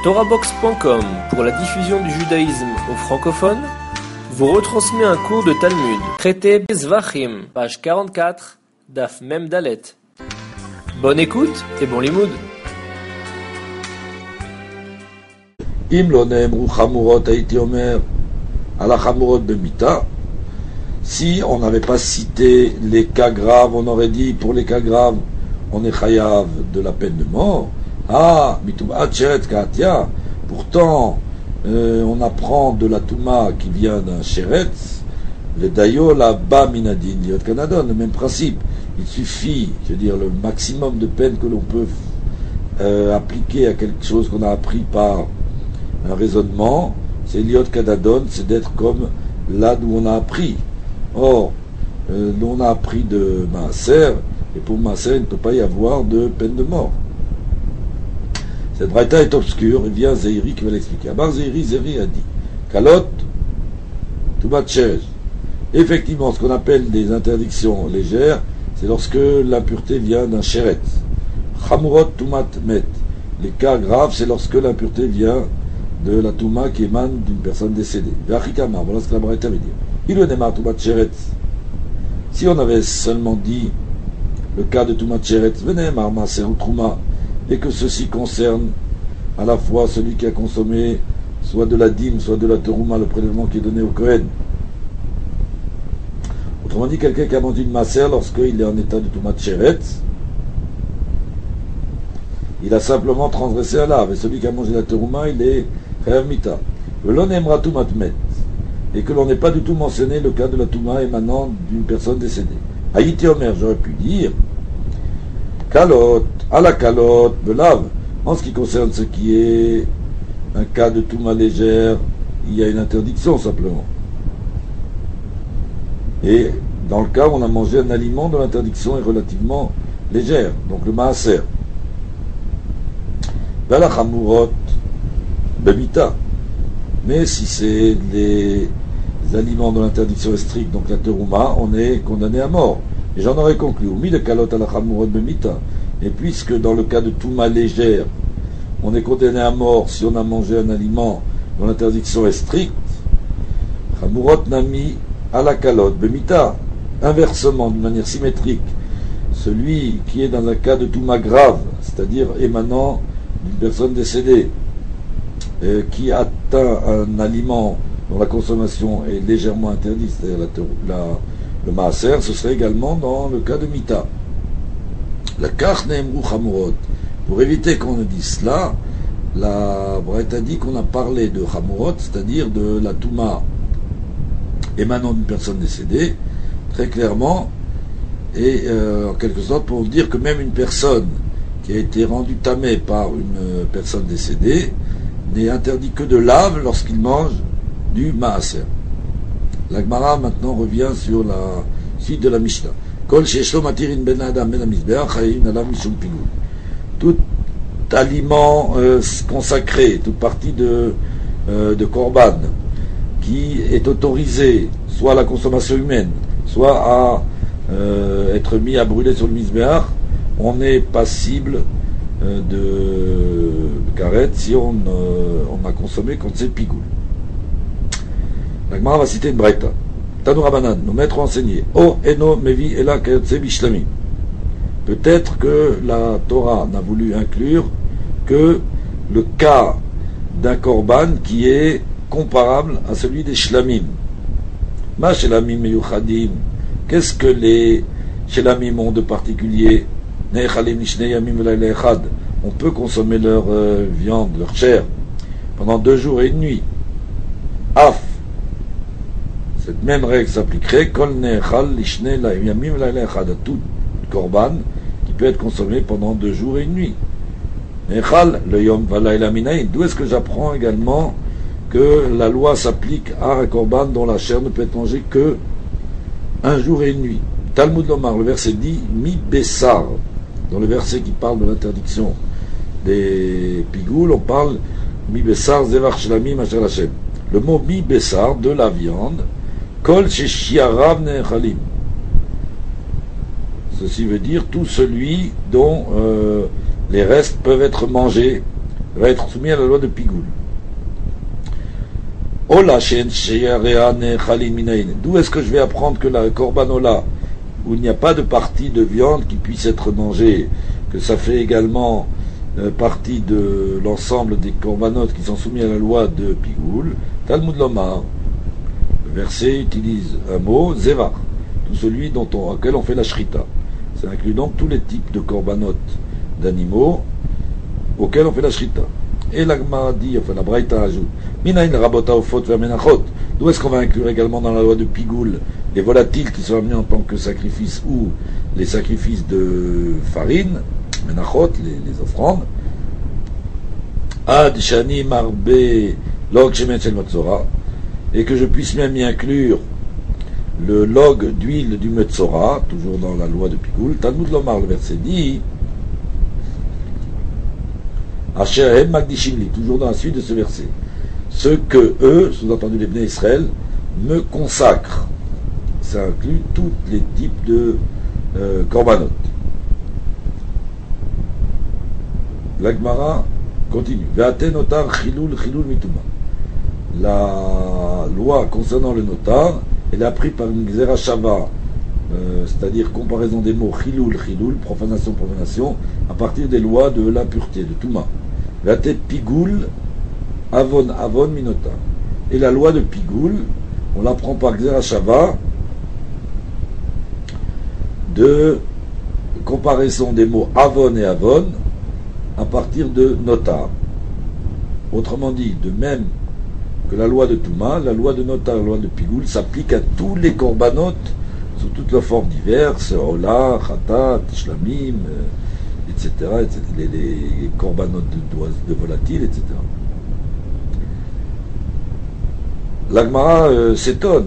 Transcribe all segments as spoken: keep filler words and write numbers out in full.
Torahbox point com, pour la diffusion du judaïsme aux francophones, vous retransmet un cours de Talmud, traité Zvachim, page quarante-quatre, Daf Mem Dalet. Bonne écoute et bon limoud. Im lo ne'emru chamurot haïti omer ala chamurot bemita. Si on n'avait pas cité les cas graves, on aurait dit pour les cas graves, on est chayav de la peine de mort. Ah, mituma cheret katia. Pourtant, euh, on apprend de la touma qui vient d'un sheretz, le dayo la ba minadin liot kanadon, le même principe. Il suffit, je veux dire, le maximum de peine que l'on peut euh, appliquer à quelque chose qu'on a appris par un raisonnement, c'est liot kanadon, c'est d'être comme là d'où on a appris. Or, euh, on a appris de Maaser, et pour Maaser, il ne peut pas y avoir de peine de mort. Cette braïta est obscure, et vient Zeiri qui va l'expliquer. Abar Zeiri, Zeiri a dit Kalot, Tumat Sherej. Effectivement, ce qu'on appelle des interdictions légères, c'est lorsque l'impureté vient d'un Sheretz. Chamurot Tumat Met. Les cas graves, c'est lorsque l'impureté vient de la Touma qui émane d'une personne décédée. Ve'achikamar, voilà ce que la braïta veut dire. Il le démarre Tumat Sheretz. Si on avait seulement dit le cas de Tumat Sheretz, venez Marmaser ou Trouma, et que ceci concerne à la fois celui qui a consommé soit de la dîme, soit de la terouma, le prélèvement qui est donné au Kohen. Autrement dit, quelqu'un qui a mangé une masser lorsqu'il est en état de Tumat Sheretz, il a simplement transgressé à l'ave, et celui qui a mangé la terouma, il est chayav mita. Le l'on aimera Tumat Met, et que l'on n'ait pas du tout mentionné le cas de la touma émanant d'une personne décédée. Haïti Omer, j'aurais pu dire Kalot, à la calotte, de lave. En ce qui concerne ce qui est un cas de touma légère, il y a une interdiction simplement. Et dans le cas où on a mangé un aliment dont l'interdiction est relativement légère, donc le maaser. Vala chamurot bemita. Mais si c'est les aliments dont l'interdiction est stricte, donc la terouma, on est condamné à mort. Et j'en aurais conclu, ou mis de calotte à la chamurot bemita. Et puisque dans le cas de touma légère, on est condamné à mort si on a mangé un aliment dont l'interdiction est stricte, chamurot nami à la calotte bemita. Inversement, d'une manière symétrique, celui qui est dans un cas de touma grave, c'est-à-dire émanant d'une personne décédée, euh, qui atteint un aliment dont la consommation est légèrement interdite, c'est-à-dire la, la, le maaser, ce serait également dans le cas de mita. La karne emru chamurot. Pour éviter qu'on ne dise cela, la Braïta dit qu'on a parlé de chamurot, c'est-à-dire de la touma émanant d'une personne décédée, très clairement, et euh, en quelque sorte pour dire que même une personne qui a été rendue tamée par une personne décédée n'est interdit que de lave lorsqu'il mange du maaser. La Gemara maintenant revient sur la suite de la Mishnah. Tout aliment euh, consacré, toute partie de, euh, de korban qui est autorisé soit à la consommation humaine, soit à euh, être mis à brûler sur le misbéach, on est passible euh, de karet si on, euh, on a consommé quand c'est pigoul. La Gemara va citer une braïta. Tanou Rabanan, nos maîtres ont enseigné. O eno mevi ela kayotse bishlami. Peut-être que la Torah n'a voulu inclure que le cas d'un korban qui est comparable à celui des shlamim. Ma shlamim meyuchadim. Qu'est-ce que les shlamim ont de particulier? Ne'echalim nishne yamim v'layla echad. On peut consommer leur euh, viande, leur chair, pendant deux jours et une nuit. Af. Cette même règle s'appliquerait kol ne'echal lishne yamim v'layla echad, à tout korban qui peut être consommé pendant deux jours et une nuit. Ne'echal le yom v'layla minayin. D'où est-ce que j'apprends également que la loi s'applique à un korban dont la chair ne peut être mangée que un jour et une nuit? Talmud Lomar, le verset dit mi bessar. Dans le verset qui parle de l'interdiction des pigoules, on parle mi bessar zevar shlamim asher Hashem. Le mot mi bessar, de la viande, kol sheshiarav ne'echalim. Ceci veut dire tout celui dont euh, les restes peuvent être mangés va être soumis à la loi de Pigoul. D'où est-ce que je vais apprendre que la Korban-Ola, où il n'y a pas de partie de viande qui puisse être mangée, que ça fait également euh, partie de l'ensemble des Korbanot qui sont soumis à la loi de Pigoul? Talmud Lomar, le verset utilise un mot, Zevar, tout celui dont on, auquel on fait la shrita. Ça inclut donc tous les types de Korbanot d'animaux auxquels on fait la shrita. Et la Gemara dit, enfin la Braïta ajoute, Minaïn rabota au faute vers menachot. D'où est-ce qu'on va inclure également dans la loi de Pigoul les volatiles qui sont amenés en tant que sacrifice ou les sacrifices de farine, menachot, les, les offrandes. Ad shani marbe log shemen shel matzora, et que je puisse même y inclure le log d'huile du metzora, toujours dans la loi de Pigoul. Talmud Lomar, le verset dit, Asher hem magdishim li, toujours dans la suite de ce verset, ce que eux, sous-entendu les Bnei Israël, me consacrent. Ça inclut tous les types de euh, korbanot. La Gemara continue. Ve'aten notar chilul chilul mituma. La loi concernant le notar, elle est apprise par une xera shava, euh, c'est-à-dire comparaison des mots chilul chilul, profanation profanation, à partir des lois de l'impureté, de Touma. Ve'aten pigoul avon avon minotar. Et la loi de Pigoul, on l'apprend par xera shava, de comparaison des mots avon et avon à partir de notar. Autrement dit, de même que la loi de Touma, la loi de notar, la loi de Pigoul s'applique à tous les korbanot sous toutes leurs formes diverses, Ola, Khatat, Shlamim, et cetera, et cetera, les, les korbanot de, de volatiles, et cetera. La Gemara euh, s'étonne,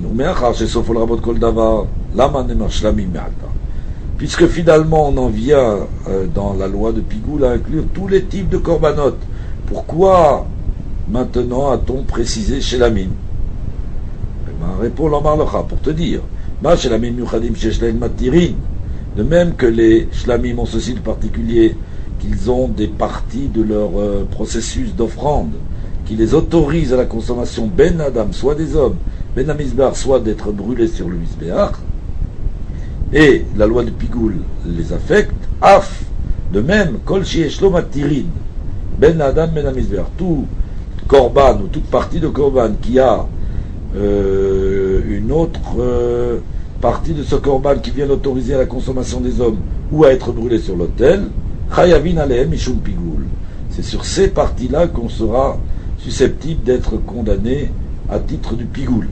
puisque finalement on en vient euh, dans la loi de Pigoul à inclure tous les types de korbanot. Pourquoi maintenant a-t-on précisé chez la mine? Répond l'Omarlecha pour te dire, de même que les shlamim ont ceci de particulier, qu'ils ont des parties de leur euh, processus d'offrande qui les autorise à la consommation ben adam, soit des hommes, ben amizbar, soit d'être brûlés sur le misbéach, et la loi de Pigoul les affecte, af, de même, kol shieshlo matirin, ben adam, ben amizbar, tout korban ou toute partie de korban qui a euh, une autre euh, partie de ce korban qui vient l'autoriser à la consommation des hommes ou à être brûlé sur l'autel, chayavin alehem mishum Pigoul. C'est sur ces parties-là qu'on sera susceptible d'être condamné à titre du Pigoul.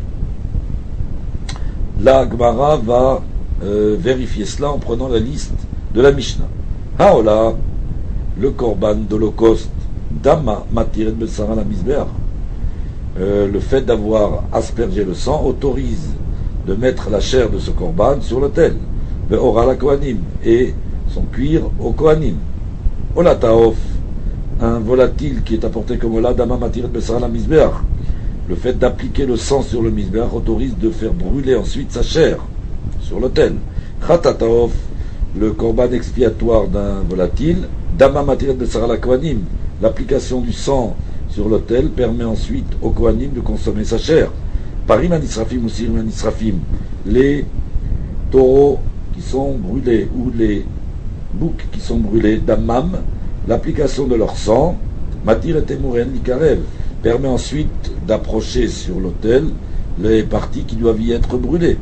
La Gemara va euh, vérifier cela en prenant la liste de la Mishnah. Haola, le korban d'Holocauste, Dama matiret besara la misbeach. Le fait d'avoir aspergé le sang autorise de mettre la chair de ce korban sur l'autel. Ve'ora la kohanim, et son cuir au kohanim. Ola taof, un volatile qui est apporté comme là, Dama matiret besara la misbeach. Le fait d'appliquer le sang sur le misbeach autorise de faire brûler ensuite sa chair sur l'autel. Khatataof, le korban expiatoire d'un volatile, Dama matiret besara la kohanim. L'application du sang sur l'autel permet ensuite au kohanim de consommer sa chair. Parim anisrafim ou sirim anisrafim, les taureaux qui sont brûlés ou les boucs qui sont brûlés, Damam, l'application de leur sang, matir et temouren likarev, permet ensuite d'approcher sur l'autel les parties qui doivent y être brûlées.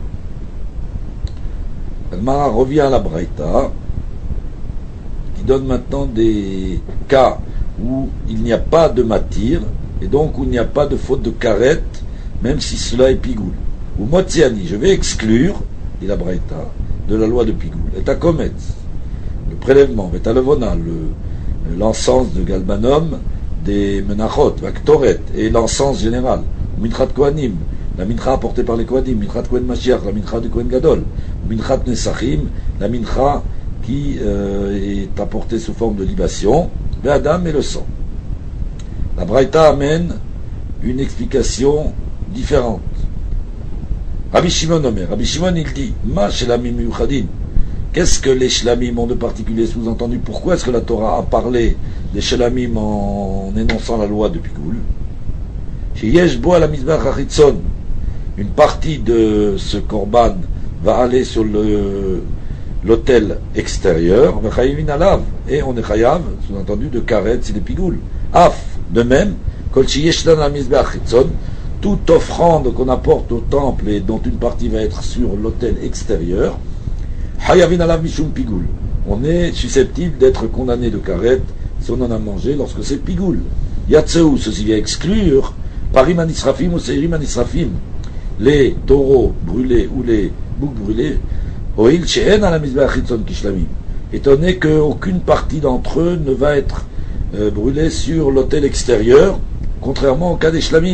Mara revient à la Braïta, qui donne maintenant des cas où il n'y a pas de matir, et donc où il n'y a pas de faute de karet, même si cela est pigoul. Ou motziani, je vais exclure, dit la Braïta, de la loi de pigoul. Et à kometz, le prélèvement, et à levona, le, l'encens de galbanum, des menachot, vaktoret, et l'encens général, minchat kohanim, la mincha apportée par les kohanim, minchat kohen mashiach, la mincha du kohen gadol, minchat nesachim, la mincha qui euh, est apportée sous forme de libation, Adam et le sang. La Braïta amène une explication différente. Rabbi Shimon Omer, Rabbi Shimon il dit, Ma shelamim miyuchadin, Qu'est-ce que les shlamim ont de particulier sous-entendu? Pourquoi est-ce que la Torah a parlé des shlamim en énonçant la loi de Pigoul? Une partie de ce korban va aller sur le, l'autel extérieur, et on est chayav, sous-entendu, de karet, c'est des Pigoul. Af, de même, toute offrande qu'on apporte au temple et dont une partie va être sur l'autel extérieur, on est susceptible d'être condamné de karet si on en a mangé lorsque c'est pigoul. Yatseu, ceci vient exclure parim anisrafim ou seirim anisrafim, les taureaux brûlés ou les boucs brûlés, oil she'en ala mizbeach chitzon kishlamim, étant donné qu'aucune partie d'entre eux ne va être euh, brûlée sur l'autel extérieur, contrairement au cas des shlamim.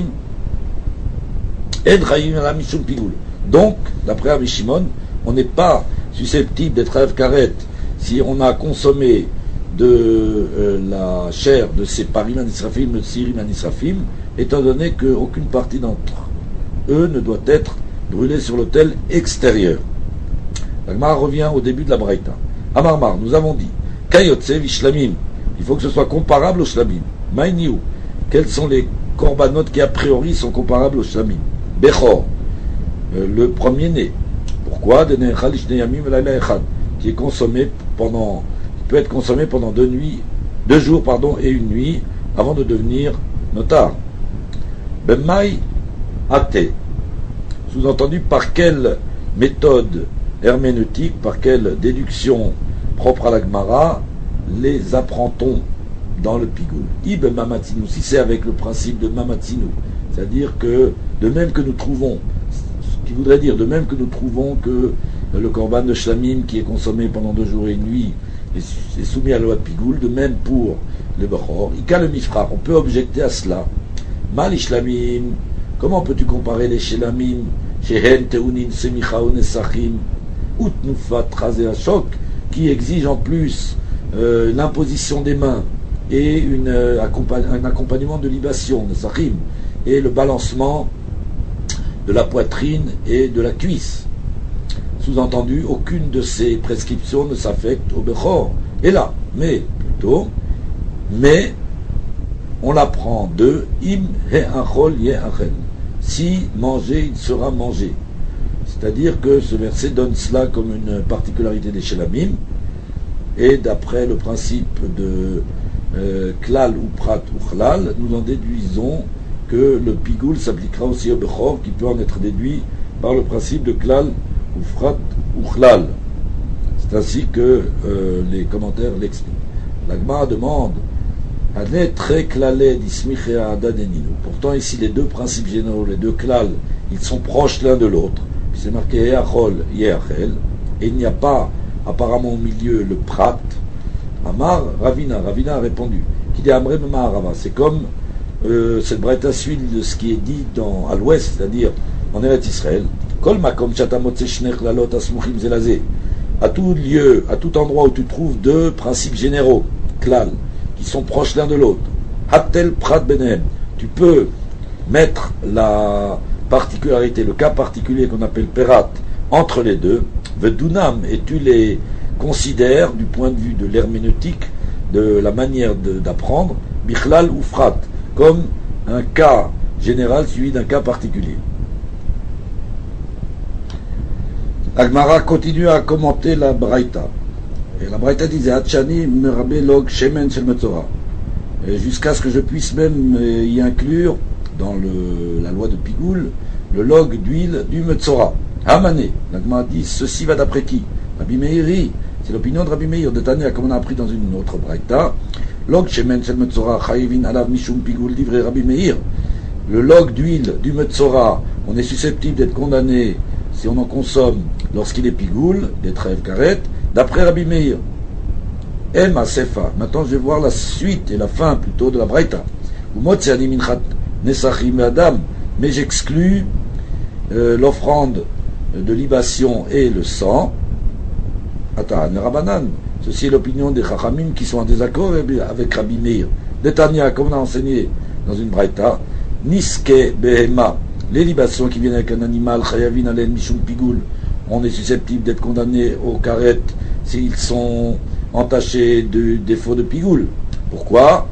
En chayim ala mishum pigoul. Donc, d'après Rabbi Shimon, on n'est pas susceptible d'être Hayav Karet si on a consommé de euh, la chair de ces parim anisrafim, de sirim anisrafim, étant donné qu'aucune partie d'entre eux ne doit être brûlée sur l'autel extérieur. La Gemara revient au début de la Braïta. Amarmar, nous avons dit Kayotse vishlamim, il faut que ce soit comparable au shlamim. Maïniou, quels sont les korbanot qui a priori sont comparables au shlamim? Bechor, euh, le premier-né. Pourquoi? Qui est consommé pendant, qui peut être consommé pendant deux nuits, deux jours pardon, et une nuit avant de devenir notar. Bemai athé. Sous-entendu, par quelle méthode herméneutique, par quelle déduction propre à la Gemara les apprend-on dans le pigoul? Ib mamatinu, si c'est avec le principe de mamatinu, c'est-à-dire que de même que nous trouvons, ce qui voudrait dire de même que nous trouvons que le korban de shlamim qui est consommé pendant deux jours et une nuit est soumis à la loi de pigoul, de même pour le bechor, ika le mifrar, on peut objecter à cela. Mal shlamim, comment peux-tu comparer les shlamim shehen teunin semichaon esachim utnufat razé ashok, qui exige en plus euh, l'imposition des mains et une, euh, un accompagnement de libation, nesachim, et le balancement de la poitrine et de la cuisse. Sous-entendu, aucune de ces prescriptions ne s'affecte au bechor. Et là, mais plutôt, mais on l'apprend de im he'achol ye'achel. Si manger, il sera mangé. C'est-à-dire que ce verset donne cela comme une particularité des Shelamim, et d'après le principe de euh, klal ou prat ou chlal, nous en déduisons que le pigoul s'appliquera aussi au bechor, qui peut en être déduit par le principe de klal ou frat ou chlal. C'est ainsi que euh, les commentaires l'expliquent. La Gemara demande Hané très klalé d'ismichea dadeninu. Pourtant ici les deux principes généraux, les deux klal, ils sont proches l'un de l'autre. C'est marqué Eachol Yeachel, et il n'y a pas apparemment au milieu le prat. Amar Ravina, Ravina a répondu qu'il est Amré Maharava. C'est comme euh, cette braïta suit de ce qui est dit dans, à l'ouest, c'est-à-dire en Eretz Israël. Kol makom shatamotse shnech lalot asmuchim zelazé. À tout lieu, à tout endroit où tu trouves deux principes généraux, klal, qui sont proches l'un de l'autre. Hattel prat benem. Tu peux mettre la particularité, le cas particulier qu'on appelle perat, entre les deux, vedunam, et tu les considères du point de vue de l'herméneutique, de la manière de, d'apprendre, bichlal ou frat, comme un cas général suivi d'un cas particulier. Agmara continue à commenter la Braïta. Et la Braïta disait Hatchani merabe log shemen shel metzora. Jusqu'à ce que je puisse même y inclure dans le, la loi de Pigoul, le log d'huile du Metzora. Hamané, l'Agma dit, ceci va d'après qui? Rabbi Meiri, c'est l'opinion de Rabbi Meir de Tania, comme on a appris dans une autre braïta. Log shemen shel Metzora, chayivin alav mishum Pigoul, livré Rabbi Meir. Le log d'huile du Metzora, on est susceptible d'être condamné si on en consomme lorsqu'il est Pigoul, d'être Hayav Karet, d'après Rabbi Meir. Em Sefa. Maintenant, je vais voir la suite et la fin plutôt de la braïta. Umotseani minchat nesachim adam, mais j'exclus euh, l'offrande de libation et le sang. Ata Rabanan. Ceci est l'opinion des Chachamim qui sont en désaccord avec Rabbi Meir. Netanya, comme on a enseigné dans une braïta, Niske Behema, les libations qui viennent avec un animal, Chayavin Alen Mishum Pigoul, on est susceptible d'être condamné au karet s'ils sont entachés de défauts de pigoule. Pourquoi?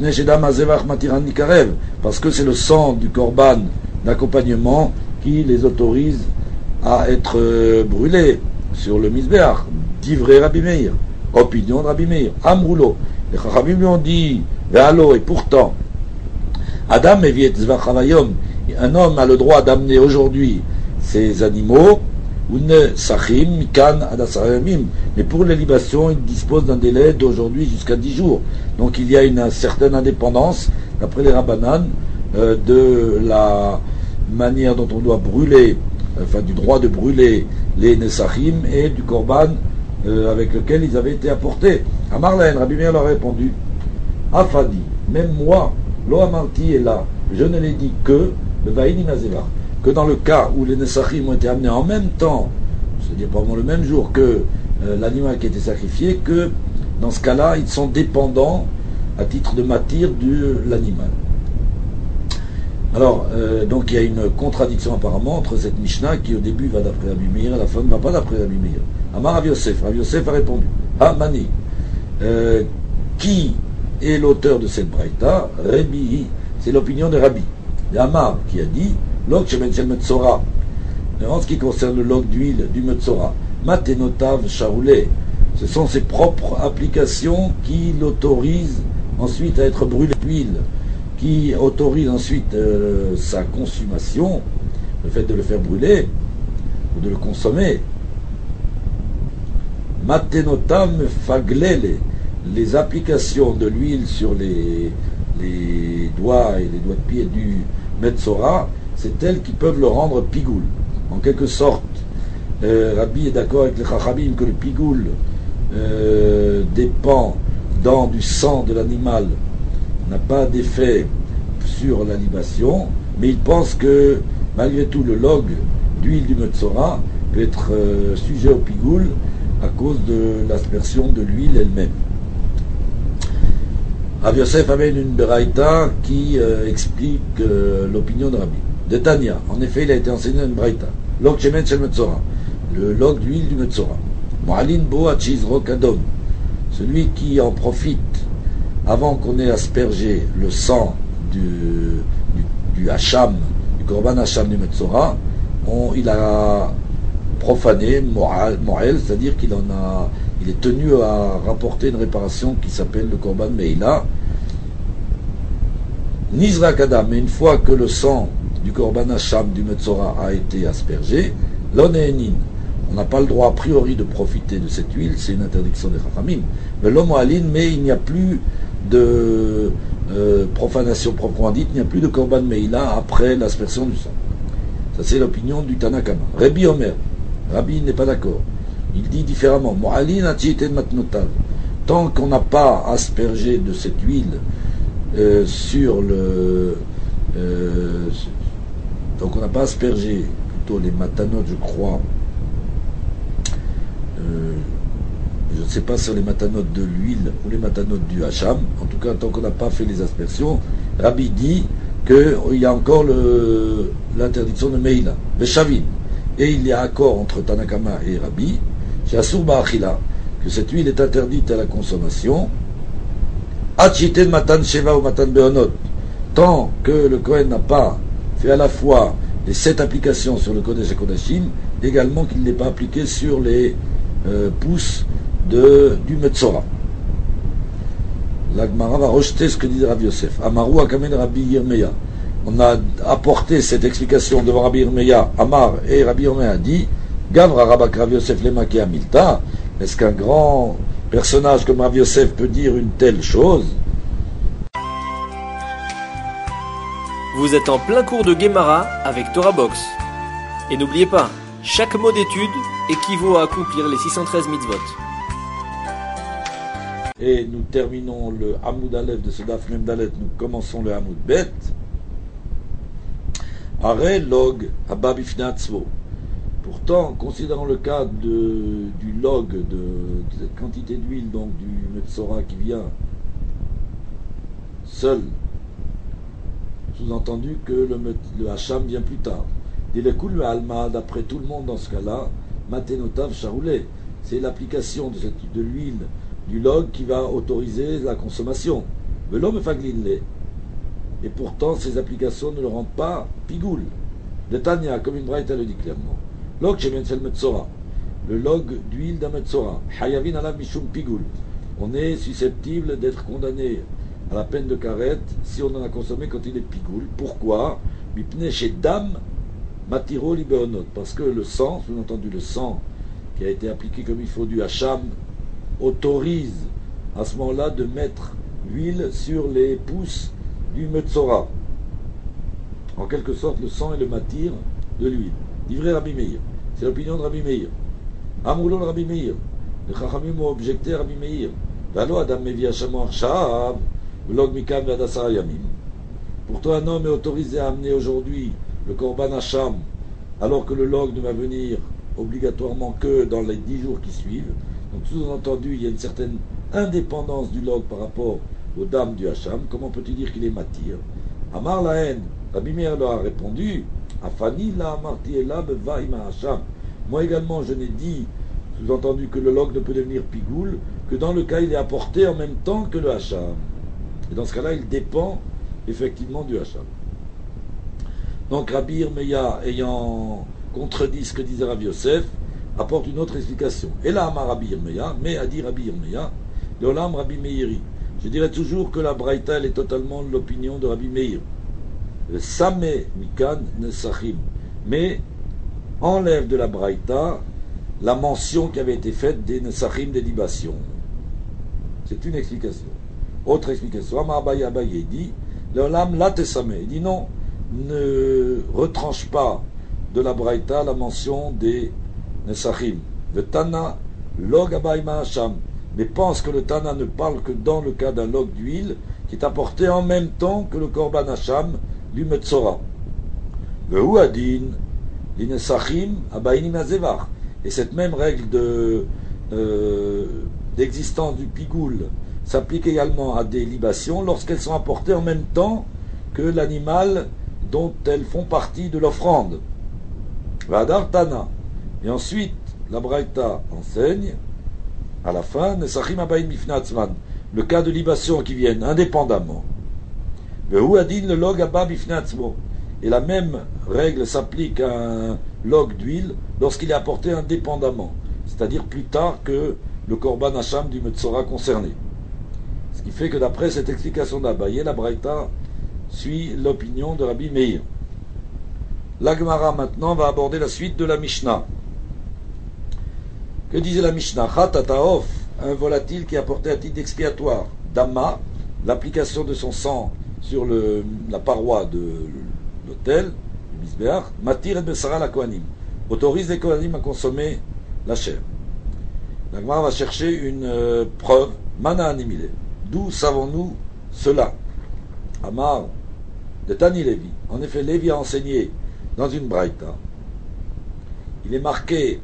Parce que c'est le sang du korban d'accompagnement qui les autorise à être euh, brûlés sur le misbéach. Divrei Rabbi Meir, opinion de Rabbi Meir. Amroulo, les Chachamim lui ont dit, Ve'alo, et pourtant, Adam eviet zvach havayom, un homme a le droit d'amener aujourd'hui ses animaux, une sachim, mikan, adasayamim, mais pour les libations, il dispose d'un délai d'aujourd'hui jusqu'à dix jours. Donc il y a une certaine indépendance, d'après les Rabbanan, euh, de la manière dont on doit brûler, enfin du droit de brûler les nesachim et du korban euh, avec lequel ils avaient été apportés. Amarlaen, Rabbi Meir leur a répondu, Afadi, même moi, Lo amarti est là, je ne l'ai dit que, le vaïni mazévar, que dans le cas où les nesachim ont été amenés en même temps, c'est-à-dire probablement le même jour que euh, l'animal qui a été sacrifié, que dans ce cas-là, ils sont dépendants à titre de matir de l'animal. Alors, euh, donc il y a une contradiction apparemment entre cette Mishnah qui au début va d'après Rabbi Meir, à la fin ne va pas d'après Rabbi Meir. Amar Rav Yosef, Rav Yosef a répondu, Ah Mani, euh, qui est l'auteur de cette braïta? Rabbi, c'est l'opinion de Rabbi. De Amar qui a dit, Log shemen shel metzora, en ce qui concerne le log d'huile du metzora, matenotav charoulé, ce sont ses propres applications qui l'autorisent ensuite à être brûlé d'huile, qui autorise ensuite euh, sa consommation, le fait de le faire brûler ou de le consommer. Matenotam faglele, les applications de l'huile sur les, les doigts et les doigts de pied du Metzora, c'est elles qui peuvent le rendre pigoul. En quelque sorte, euh, Rabbi est d'accord avec les Chachamim que le pigoul euh, dépend dans du sang de l'animal, n'a pas d'effet sur la libation, mais il pense que malgré tout le log d'huile du Metzora peut être euh, sujet au pigoul à cause de l'aspersion de l'huile elle-même. Rav Yosef amène une braïta qui euh, explique euh, l'opinion de Rabbi. De Tanya, en effet, il a été enseigné une braïta. Log shemen shel Metzora, le log d'huile du Metzora. Mo'alin bo achizro kadom, celui qui en profite avant qu'on ait aspergé le sang du, du, du hacham, du korban hacham du Metzora, on, il a profané mo'el, c'est-à-dire qu'il en a, il est tenu à rapporter une réparation qui s'appelle le korban meila. Nizra kadam, mais une fois que le sang du korban hacham du Metzora a été aspergé, l'onénin, on n'a pas le droit a priori de profiter de cette huile, c'est une interdiction des Chachamim. Mais l'homme aline, mais il n'y a plus de euh, profanation proprement dite, il n'y a plus de korban meila après l'aspersion du sang. Ça c'est l'opinion du Tanakama. Rabbi Omer, Rabbi n'est pas d'accord. Il dit différemment. Tant qu'on n'a pas aspergé de cette huile euh, sur le euh, donc on n'a pas aspergé plutôt les matanotes, je crois. Euh, je ne sais pas sur les matanotes de l'huile ou les matanotes du hacham. En tout cas, tant qu'on n'a pas fait les aspersions, Rabbi dit qu'il y a encore le, l'interdiction de Meila, de Shavin. Et il y a accord entre Tanakama et Rabbi, chez Asur Ba'achila, que cette huile est interdite à la consommation, Achiten Matan Sheva ou Matan Beonot, tant que le Kohen n'a pas fait à la fois les sept applications sur le Kodesh et Kodashim, également qu'il n'ait pas appliqué sur les euh, pouces de, du Metzora. La Gemara va rejeter ce que dit Rav Yosef. Amaru Akamen Rabbi Yirmeya. On a apporté cette explication devant Rabbi Yirmeya. Amar et Rabbi Yirmeya dit Gavra Rabak Rav Yosef Lemake Amilta. Est-ce qu'un grand personnage comme Rav Yosef peut dire une telle chose? Vous êtes en plein cours de Gemara avec Torah Box. Et n'oubliez pas, chaque mot d'étude équivaut à accomplir les six cent treize mitzvot. Et nous terminons le Hamoud Aleph de ce Daf Mem Dalet, nous commençons le Hamoud Bet. Are log haba bifnei atzmo. Pourtant, considérant le cas de, du log, de, de cette quantité d'huile, donc du Metzora qui vient seul, sous-entendu que le, le Hacham vient plus tard. Dilekul le Alma, d'après tout le monde dans ce cas-là, Matenotav Charoulé, c'est l'application de, cette, de l'huile du log qui va autoriser la consommation. Mais l'homme faglinle. Et pourtant, ces applications ne le rendent pas pigoul. De Tanya, comme une braïta le dit clairement. Log shemen shel metzora. Le log d'huile d'un metzora. Hayavin alav mishum pigoul. On est susceptible d'être condamné à la peine de karet si on en a consommé quand il est pigoul. Pourquoi? Mipne chez dam matiro libeonot. Parce que le sang, sous-entendu le sang qui a été appliqué comme il faut du hacham, autorise à ce moment-là de mettre l'huile sur les pouces du metzora. En quelque sorte, le sang est le matir de l'huile. Livré Rabbi Meir. C'est l'opinion de Rabbi Meir. Amroulo de Rabbi Meir. Les Chachamim ont objecté à Rabbi Meir. Valo Adam Mevi Hacham Arshav, Log Mikam Vadasar Yamim. Pourtant, un homme est autorisé à amener aujourd'hui le Korban Hacham, alors que le log ne va venir obligatoirement que dans les dix jours qui suivent. Donc, sous-entendu, il y a une certaine indépendance du log par rapport aux dames du Hacham. Comment peux-tu dire qu'il est matir? Amar la haine. Rabbi Meir leur a répondu, Afani la amarti ela beva ima Hacham. Moi également, je n'ai dit, sous-entendu, que le log ne peut devenir pigoul que dans le cas il est apporté en même temps que le Hacham. Et dans ce cas-là, il dépend effectivement du Hacham. Donc Rabbi Meir, ayant contredit ce que disait Rabbi Yosef, apporte une autre explication. Et là, Amar Rabbi Meir, mais a dit Rabbi Meir, l'olam Rabbi Meiri. Je dirais toujours que la braïta, elle est totalement l'opinion de Rabbi Meir. Le Sameh Mikan Nesachim. Mais enlève de la braïta la mention qui avait été faite des Nesachim, des libations. C'est une explication. Autre explication. Amar Abaye Abaye dit, l'olam la tesame. Il dit non, ne retranche pas de la braïta la mention des Nesachim. Le Tana log Abaye Ma'acham. Mais pense que le Tana ne parle que dans le cas d'un log d'huile qui est apporté en même temps que le Korban Hacham du Metzora. Le Huadin, l'Inesachim, Abaynim Azevach. Et cette même règle de, euh, d'existence du pigoul s'applique également à des libations lorsqu'elles sont apportées en même temps que l'animal dont elles font partie de l'offrande. Vadar Tana. Et ensuite, la Braïta enseigne à la fin, Nesachim Abayim Bifnatzman, le cas de libation qui viennent indépendamment. Le Huadin, le log Abba Bifnatzmo. Et la même règle s'applique à un log d'huile lorsqu'il est apporté indépendamment, c'est-à-dire plus tard que le Korban Hacham du Metzora concerné. Ce qui fait que d'après cette explication d'Abaye, la Braïta suit l'opinion de Rabbi Meir. La Gemara maintenant va aborder la suite de la Mishnah. Que disait la Mishnah? Chatataof, un volatile qui est apporté à titre expiatoire. Dama, l'application de son sang sur le, la paroi de l'autel, le misbéach. Matir et Bessara la Kohanim, autorise les Kohanim à consommer la chair. La Gemara va chercher une euh, preuve. Mana animile. D'où savons-nous cela? Amar de Tani Lévi. En effet, Lévi a enseigné dans une braïta. Il est marqué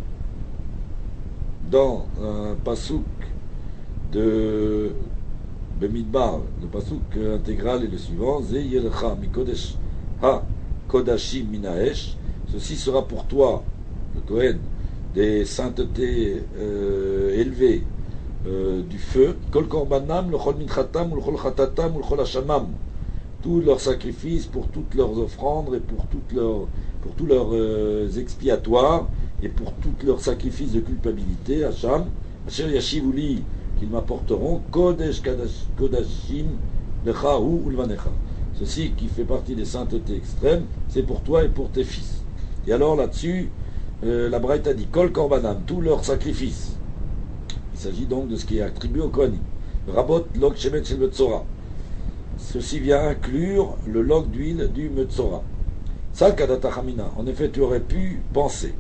dans un pasouk de Bemidbar, le pasouk intégral est le suivant: Ze yelcha mikodesh ha kodashim minaesh. Ceci sera pour toi, le Kohen, des saintetés euh, élevées euh, du feu. Kol korbanam, le chol minchatam, le chol chatatam, le chol hashamam. Tous leurs sacrifices, pour toutes leurs offrandes et pour toutes leurs, pour tous leurs euh, expiatoires et pour tous leurs sacrifices de culpabilité, Hacham, Asher Yashivuli, qu'ils m'apporteront, Kodesh Kodashim Lecha ou Ulvanecha. Ceci qui fait partie des saintetés extrêmes, c'est pour toi et pour tes fils. Et alors là-dessus, euh, la Braïta dit Kol Korbanam, tous leurs sacrifices. Il s'agit donc de ce qui est attribué au Kohanim. Rabot Log Shemet Shel Metzora. Ceci vient inclure le log d'huile du Metzora. Sal Kadata Hamina. En effet, tu aurais pu penser.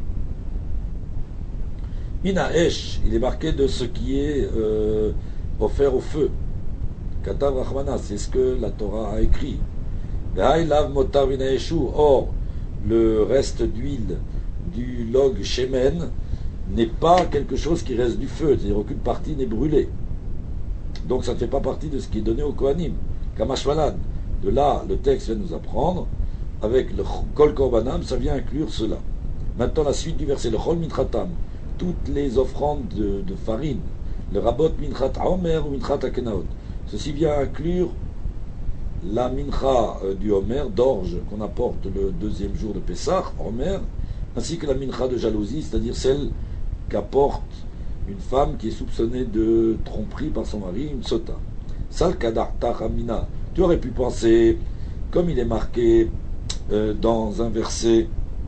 Mina Esh, il est marqué de ce qui est euh, offert au feu. Katav Rachmana, c'est ce que la Torah a écrit. Or, le reste d'huile du log Shemen n'est pas quelque chose qui reste du feu, c'est-à-dire aucune partie n'est brûlée. Donc ça ne fait pas partie de ce qui est donné au Kohanim. Kamashvalan. De là, le texte vient nous apprendre, avec le Kol Korbanam, ça vient inclure cela. Maintenant, la suite du verset, le Chol Mitratam. toutes les offrandes de, de farine, le rabot minchat Homer ou minchat Akenaot. Ceci vient inclure la mincha euh, du Homer, d'orge, qu'on apporte le deuxième jour de Pessah, Homer, ainsi que la mincha de jalousie, c'est-à-dire celle qu'apporte une femme qui est soupçonnée de tromperie par son mari, une sota. Sal kadarta ramina. Tu aurais pu penser, comme il est marqué euh, dans un verset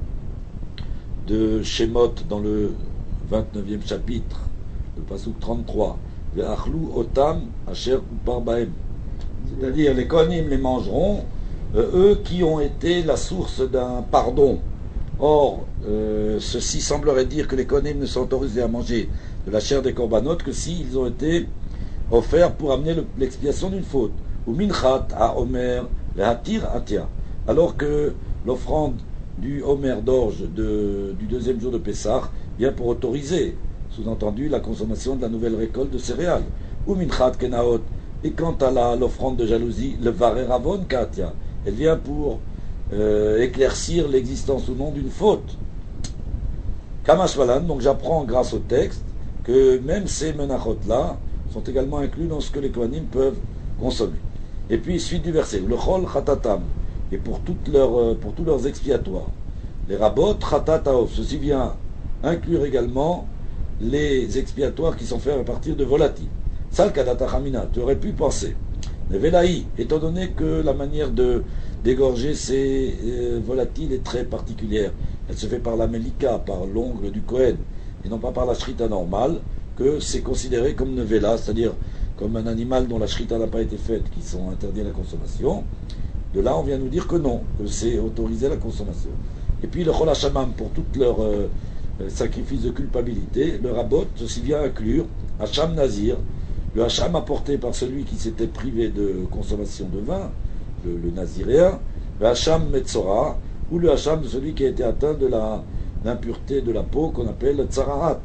de Shemot, dans le vingt-neuvième chapitre, le pasuk trente-trois, Ve'achlu otam asher upar bahem. C'est-à-dire, les Kohanim les mangeront, euh, eux qui ont été la source d'un pardon. Or, euh, ceci semblerait dire que les Kohanim ne sont autorisés à manger de la chair des corbanotes que s'ils ont été offerts pour amener le, l'expiation d'une faute. Ou minchat à Omer, le hatir atia. Alors que l'offrande du Homer d'orge de, du deuxième jour de Pessah vient pour autoriser, sous-entendu, la consommation de la nouvelle récolte de céréales. Ou minchat kenaot. Et quant à la, l'offrande de jalousie, le vareravon katia, elle vient pour euh, éclaircir l'existence ou non d'une faute. Kamashvalan, donc j'apprends grâce au texte que même ces menachot-là sont également inclus dans ce que les Kohanim peuvent consommer. Et puis, suite du verset, le chol chatatam, et pour, toutes leurs, pour tous leurs expiatoires, les rabot chatataof, ceci vient inclure également les expiatoires qui sont faits à partir de volatiles. Sal kadata chamina, tu aurais pu penser. Mais Velaï, étant donné que la manière de d'égorger ces euh, volatiles est très particulière, elle se fait par la melika, par l'ongle du Kohen, et non pas par la shrita normale, que c'est considéré comme nevela, c'est-à-dire comme un animal dont la shrita n'a pas été faite, qui sont interdits à la consommation. De là, on vient nous dire que non, que c'est autorisé à la consommation. Et puis le chol hashamam, pour tous leurs euh, sacrifices de culpabilité, le rabot, ceci vient inclure hacham nazir, le hacham apporté par celui qui s'était privé de consommation de vin, le, le naziréen, le hacham metzora, ou le hacham de celui qui a été atteint de la, l'impureté de la peau qu'on appelle le tsararat.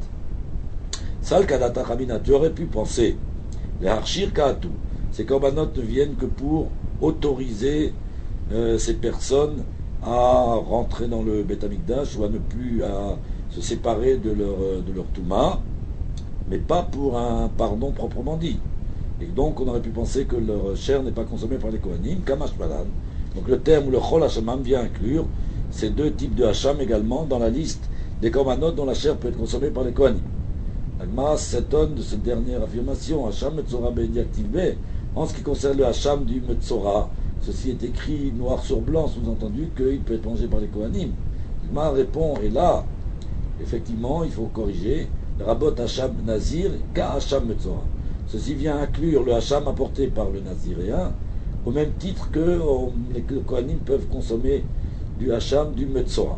Sal kadata chamina, tu aurais pu penser, les harshir kaatu, ces corbanotes ne viennent que pour autoriser euh, ces personnes à rentrer dans le Beth Amikdash ou à ne plus à se séparer de leur, de leur touma, mais pas pour un pardon proprement dit. Et donc on aurait pu penser que leur chair n'est pas consommée par les Kohanim, kamash balan. Donc le terme le chol hashamam vient inclure ces deux types de hacham également dans la liste des corbanotes dont la chair peut être consommée par les Kohanim. L'Agma s'étonne de cette dernière affirmation, hacham metzora be'ediaktiv be. En ce qui concerne le hacham du metzora, ceci est écrit noir sur blanc, sous-entendu qu'il peut être mangé par les Kohanim. L'Agma répond, et là, effectivement, il faut corriger, le rabot hacham nazir, ka hacham metzora. Ceci vient inclure le hacham apporté par le naziréen, au même titre que on, les Kohanim peuvent consommer du hacham du metzora.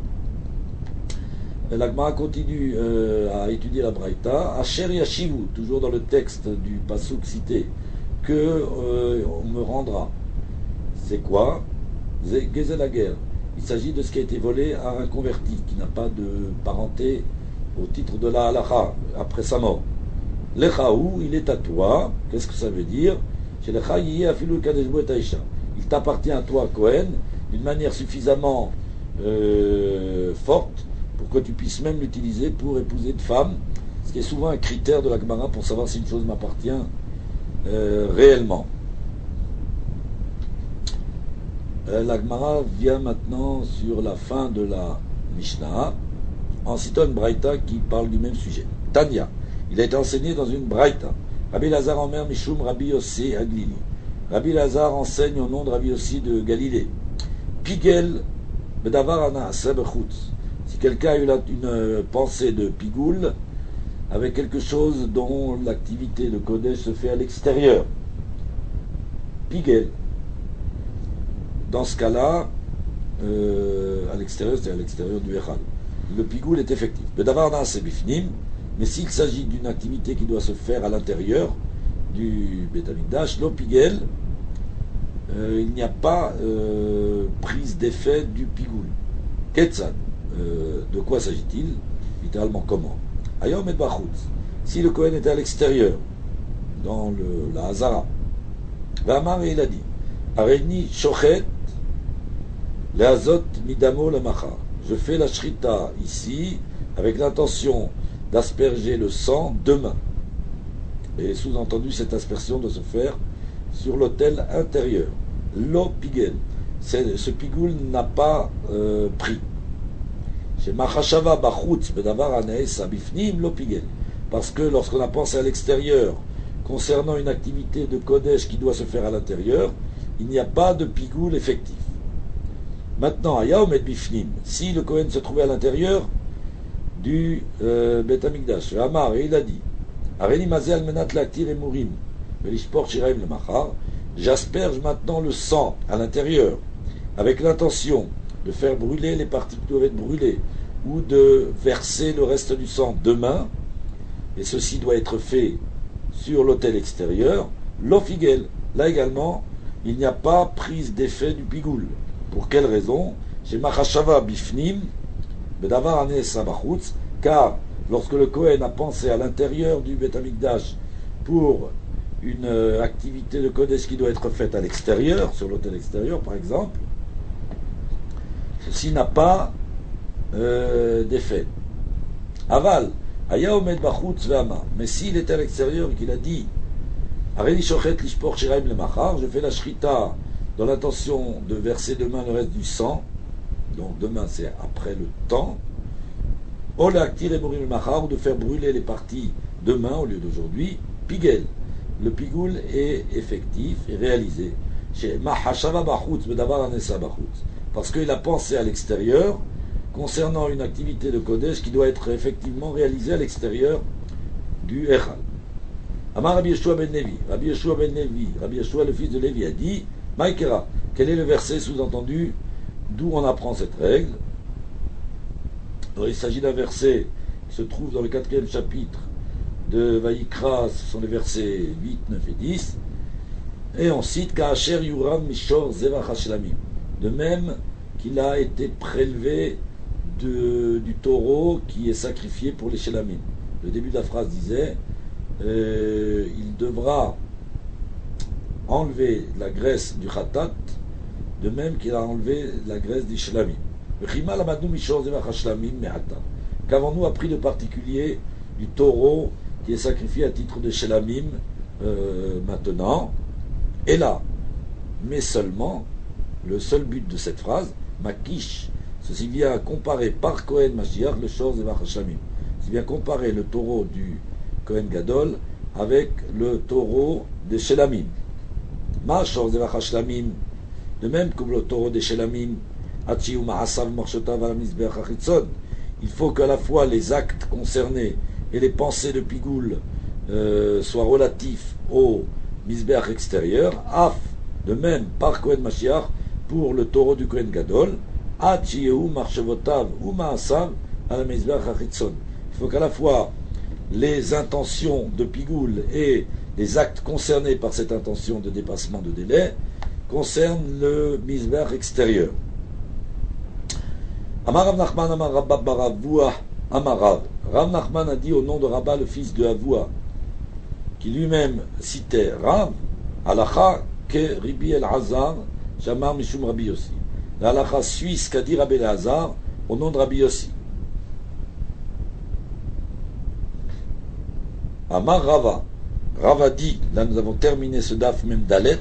L'Agma continue euh, à étudier la Braïta. Asher yashivu, toujours dans le texte du pasuk cité, que euh, on me rendra. C'est quoi? Gezel la guerre. Il s'agit de ce qui a été volé à un converti qui n'a pas de parenté au titre de la halacha après sa mort. Lechaou, il est à toi. Qu'est-ce que ça veut dire? Il t'appartient à toi, Cohen, d'une manière suffisamment euh, forte pour que tu puisses même l'utiliser pour épouser une femme, ce qui est souvent un critère de la Gemara pour savoir si une chose m'appartient euh, réellement. Euh, la Gemara vient maintenant sur la fin de la Mishnah, en citant une Braïta qui parle du même sujet. Tanya, il a été enseigné dans une Braïta. Rabbi Lazar Omer Mishum Rabbi Yossi Aglili. Rabbi Lazar enseigne au nom de Rabbi Yossi de Galilée. Pigel Bedavar Anaaseh Bechutz. Si quelqu'un a eu la, une pensée de pigoule avec quelque chose dont l'activité de Kodesh se fait à l'extérieur. Pigel. Dans ce cas-là, euh, à l'extérieur, c'est à l'extérieur du Echal. Le pigoule est effectif. Bedavar Anaaseh Bifnim. Mais s'il s'agit d'une activité qui doit se faire à l'intérieur du Beth Amikdash, l'opigel, euh, il n'y a pas euh, prise d'effet du pigoul. Ketzad, euh, de quoi s'agit-il? Littéralement comment? Ayom et Bachutz. Si le Kohen était à l'extérieur, dans le, la Hazara, Vamar, il a dit, Areni Shochet, le Hazot Midamo le Macha. Je fais la Shrita ici, avec l'intention d'asperger le sang deux mains. Et sous-entendu, cette aspersion doit se faire sur l'autel intérieur. Lo pigel. Ce pigoul n'a pas euh, pris. Parce que lorsqu'on a pensé à l'extérieur, concernant une activité de Kodesh qui doit se faire à l'intérieur, il n'y a pas de pigoul effectif. Maintenant, Ayaom et Bifnim, si le Kohen se trouvait à l'intérieur du euh, Bet Amikdash, Amar, et il a dit, Areni Mazel Menat Laktir et Mourim, Velishpor Shiraim le Machar, j'asperge maintenant le sang à l'intérieur, avec l'intention de faire brûler les parties qui doivent être brûlées, ou de verser le reste du sang demain, et ceci doit être fait sur l'autel extérieur, l'ofigel. Là également, il n'y a pas prise d'effet du pigoul. Pour quelle raison? Chez Machashava Bifnim, Bedavar Ane Sabachutz, car lorsque le Kohen a pensé à l'intérieur du Bet Amikdash pour une euh, activité de Kodesh qui doit être faite à l'extérieur, sur l'autel extérieur par exemple, ceci n'a pas euh, d'effet. Aval, Aya Omed Bachutz Ve'ama, mais s'il était à l'extérieur et qu'il a dit Areni Shochet Lishpor Shiraim le Machar, je fais la shrita dans l'intention de verser demain le reste du sang, donc demain c'est après le temps, ou de faire brûler les parties demain au lieu d'aujourd'hui, pigel. Le pigoul est effectif et réalisé. Parce qu'il a pensé à l'extérieur concernant une activité de Kodesh qui doit être effectivement réalisée à l'extérieur du Echal. Amar Rabbi Yeshua ben Levi, Rabbi Yeshua ben Levi, Rabbi Yeshua le fils de Lévi a dit, Maïkera, quel est le verset sous-entendu d'où on apprend cette règle? Alors, il s'agit d'un verset qui se trouve dans le quatrième chapitre de Vaïkra, ce sont les versets huit, neuf et dix, et on cite Ka'asher Yuram Mishor Zevach Hashlamim, de même qu'il a été prélevé de, du taureau qui est sacrifié pour les Shelamim. Le début de la phrase disait euh, il devra enlever la graisse du Khatat, de même qu'il a enlevé la graisse des Shelamim. Qu'avons-nous appris de particulier du taureau qui est sacrifié à titre de Shelamim euh, maintenant? Et là, mais seulement, le seul but de cette phrase, Makish, ceci vient comparer par Kohen Mashiach le Shor Zevach Hashlamim. Ceci vient comparer le taureau du Kohen Gadol avec le taureau des Shelamim. Ma Shor Zevach Hashlamim, de même que le taureau des Shelamim, il faut qu'à la fois les actes concernés et les pensées de Pigoul euh, soient relatifs au Mizbeach extérieur, af, de même par Kohen Mashiach pour le taureau du Kohen Gadol, il faut qu'à la fois les intentions de Pigoul et les actes concernés par cette intention de dépassement de délai concernent le Mizbeach extérieur. Amar Rav Nachman, Amar Rabba bar Avua, Amar Rav. Rav Nachman a dit au nom de Rabba, le fils de Avua, qui lui-même citait Rav, Halacha ke Ribi El-Hazar, Shamar Mishum Rabbi Yossi. La halacha suit ce qu'a dit Rabbi El-Hazar au nom de Rabbi Yossi. Amar Rava. Rava dit, là nous avons terminé ce daf même Dalet.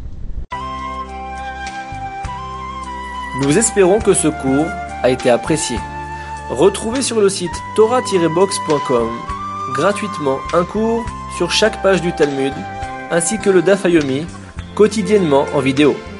Nous espérons que ce cours a été apprécié. Retrouvez sur le site torah tiret box point com gratuitement un cours sur chaque page du Talmud, ainsi que le Daf Yomi, quotidiennement en vidéo.